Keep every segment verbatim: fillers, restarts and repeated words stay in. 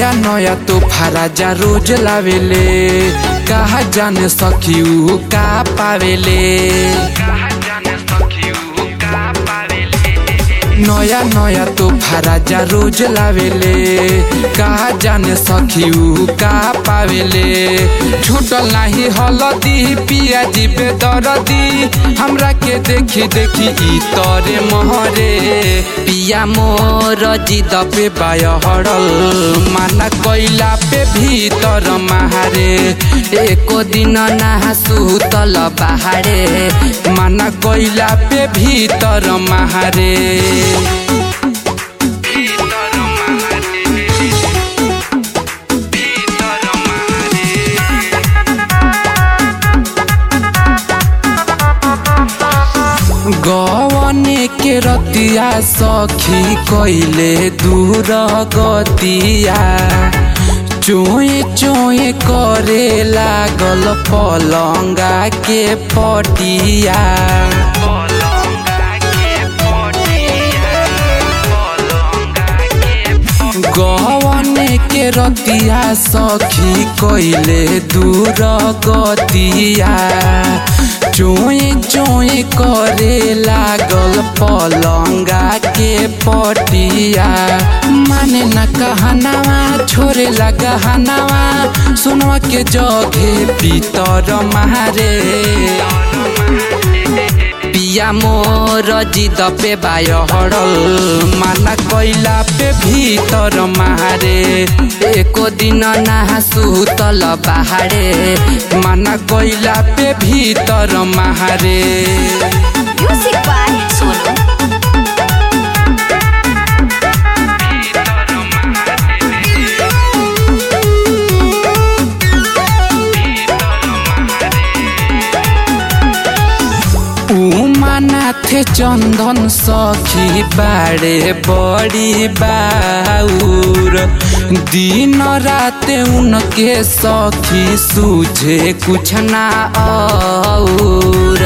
नया नया तो फराजा रोज लावेले, कहा जाने सखी उ का पावेले। नया नया तो फराजा रोज लावेले, कहा जाने सखी उ का पावेले। छूटल नाही हलदी पियाजी पे दरदी, हमरा के देखी देखी ई तरे महरे। पिया मोर जिद पे बाय हड़ल, माना कैला पे भीतर महारे। एको दिन ना सुतल बाहरे, माना कैला पे भीतर महारे। गवने के रतिया सखी कइले दूर गतिया, चोए चोए करे लागल पलंगा के पटिया। गवने के रतिया सखी कइले दूर गतिया, चोए चोए करे लागल पलंगा के पटिया। माने न कहनावा छोरे लगा हनावा, सुनवा के जगे भीतर मारे। पिया मोर जिद पे बाय हड़ल, माना कैला पे भीतर मारे। एको दिन ना सुतल बाहरे, माना कैला पे भीतर मारे। Music by Sonu. उमानाथे चंदन सखी बाड़े बड़ी बाउर, दिन रात उनके सखी सूझे कुछ ना और।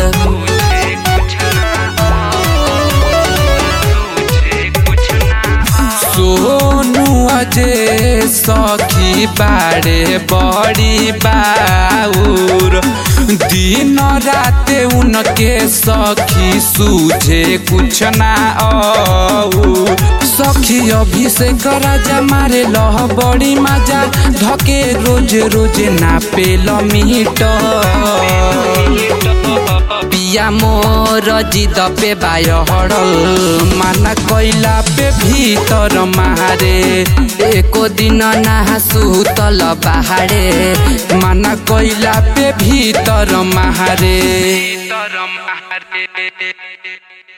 सोनू अजय सखी बाड़े बड़ी बाउर, दिन रात उनके सखी सूझे कुछ ना और। सखी अभिषेक राजा मारे लह बड़ी मजा, धके रोज रोज ना पेल मीट। पिया मोर जिद पे बाय हड़ल, माना कैला पे भीतर मारे। एको दिन ना सुतल बाहरे, माना कैला पे भीतर मारे।